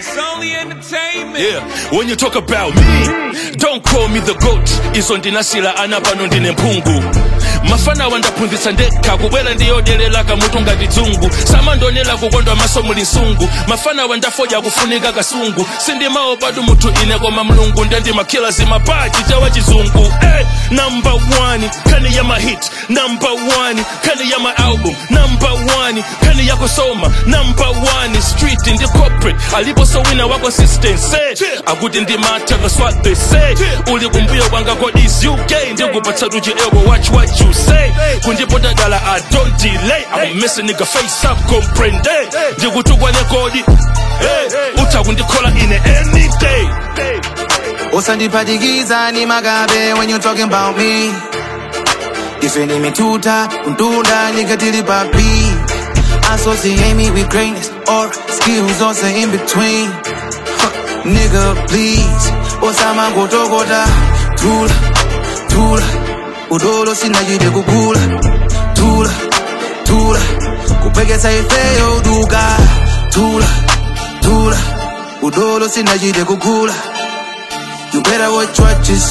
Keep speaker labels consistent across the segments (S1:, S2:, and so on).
S1: It's only entertainment.
S2: Yeah, when you talk about me, don't call me the goat. Izo ndinasila anapano ndine mpungu. Mafana wandapunzitsa ndekha kubwera ndiyodelera kamutu ngati dzungu. Samandonela kukondwa maso muli sungu. Mafana wandafoja kufunika kasungu. Sindimawo bado mutu ine koma mlungu. Ndandimakila zimapachi chawa chizungu. Number one, kani ya my hit. Number one, kani ya my album. Number one, kani ya kusoma. Number one, street in the corporate. Alipo so wina wa consistency. Akuti ndi matter, that's what they say. Uli kumbuyo wanga God is UK. Ndiyo kupatsa tuji ego, watch what you say. Kundipoda dala, I don't delay. I'm messing nigga face up, comprende. Ndiyo kutukwa nekodi. Utakundikola in any day.
S3: Osandipatikiza ni magabe when you talking about me. Ifeni mituta, untunda nikatili papi. Associate me with greatness or skills also in between. Nigga, please. Osama gotogota. Tula, tula. Udolo sinajide kukula. Tula, tula. Kupegesa ifeyo duka. Tula, tula. Udolo sinajide kukula. You better watch what you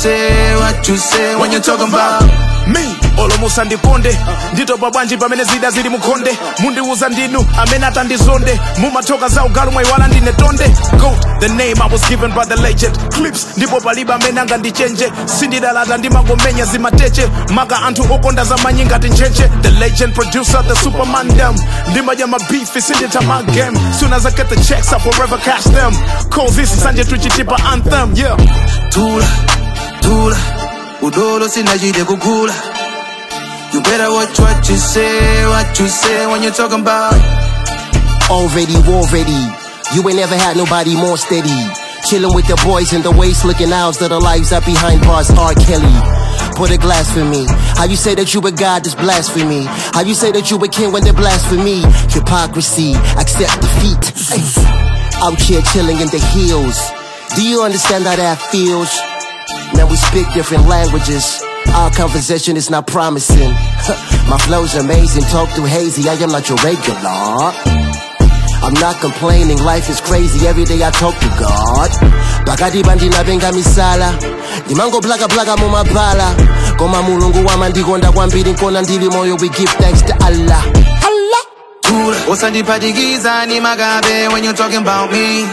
S3: say when you're talking about
S4: me. Olomusa ndiponde ndito babwanji pamene zida zili mukonde mundiuza ndinu amene atandizonde mumatoka za ugalu mwaiwala ndine tonde go the name I was given by the legend clips ndipo paliba amene anga ndichenje sindidalata ndimangomenya zimateche maka anthu okonda za manyinga tinchenche the legend producer the superman them ndimaja mabeef sindita my game soon as I get the checks I forever cash them call this sanje tuchitipa anthem yeah
S3: tula tula udolo sinajide kukula. You better watch what you say when you're talking about.
S5: Already, you ain't never had nobody more steady. Chillin' with the boys in the waist, looking owls that are lives out behind bars. R. Kelly, put a glass for me. How you say that you a god is blasphemy? How you say that you a king when they blasphemy? Hypocrisy, accept defeat. Out here chilling in the hills. Do you understand how that feels? Man, we speak different languages. Our conversation is not promising. My flow's amazing, talk too hazy. I am not your regular. I'm not complaining, life is crazy. Every day I talk to God. Bakadi bandi na benga misala. Dimango blaga muma bala. Koma mulungu wa mandigonda kwa mbili nkona ndili moyo. We give thanks to Allah. Allah.
S3: Osandipatikiza ni magabe when you talking about me.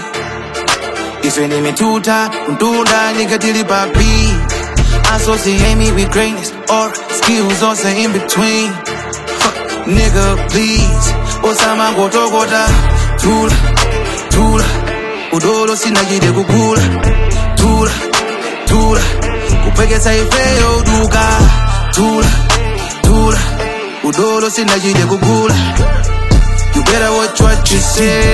S3: Ifeni mituta, untunda nikatili papi. Associate me with greatness or skills also in between. Nigga, please. Osama gotogota. Tula, tula. Udolo sinajide kukula. Tula, tula. Kupegesa ifeyo duka. Tula, tula. Udolo sinajide kukula. You better watch what you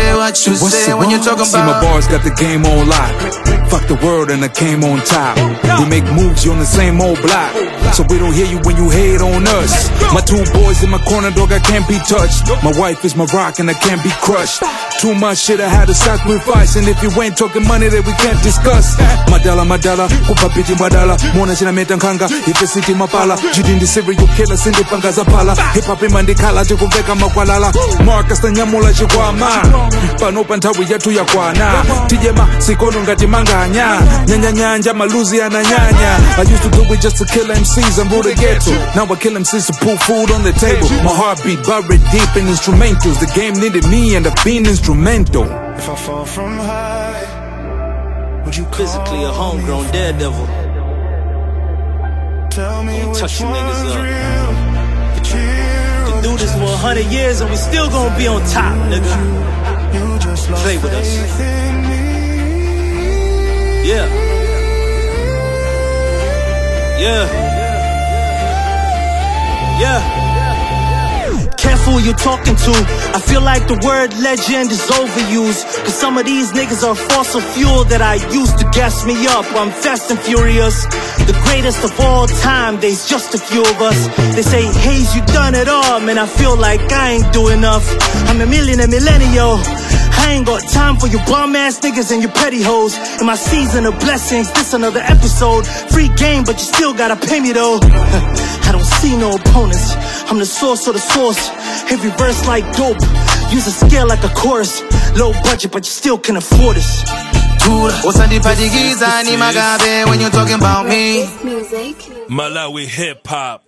S3: say when you're talking about.
S6: See, my bars got the game on lock. Fuck the world and I came on top. We make moves, you on the same old block. So we don't hear you when you hate on us. My two boys in my corner, dog, I can't be touched. My wife is my rock and I can't be crushed. Too much shit I had to sacrifice. And if you ain't talking money that we can't discuss. Madala, kupapiti madala. Mona shina metankanga, ife city mapala. Jidindi serial killer, sindi panga zapala. Hip hop imandikala, jikuveka makwalala. Marcus na nyamula chikwama. Pano pantawi yatu ya kwana. Tijema, sikono ngati manganya. Nyanya, maluzi ananyanya. I used to do it just to kill MCs and rule the ghetto. Now I kill MCs to put food on the table. My heartbeat buried deep in instrumentals. The game needed me and I've been instrumental.
S4: If I fall from high, would you call
S7: physically a homegrown
S4: me?
S7: daredevil?
S4: Tell me which
S7: touch you
S4: one's
S7: niggas up.
S4: real.
S7: Can do this for 100 years and we still gonna be on top, nigga.
S4: You just lost
S7: Play with us.
S4: faith in me.
S7: Yeah. Careful who you're talking to. I feel like the word legend is overused. Cause some of these niggas are fossil fuel that I used to gas me up. I'm fast and furious. The greatest of all time, there's just a few of us. They say, Hayes, you done it all. Man, I feel like I ain't do enough. I'm a millennial. I ain't got time for you bum ass niggas and your petty hoes. In my season of blessings, this another episode. Free game, but you still gotta pay me though. I don't see no opponents. I'm the source of the source. Every verse like dope. Use a scale like a chorus. Low budget, but you still can afford us.
S3: Usandipatikiza ni magabe when you talking about me.
S2: Malawi hip hop.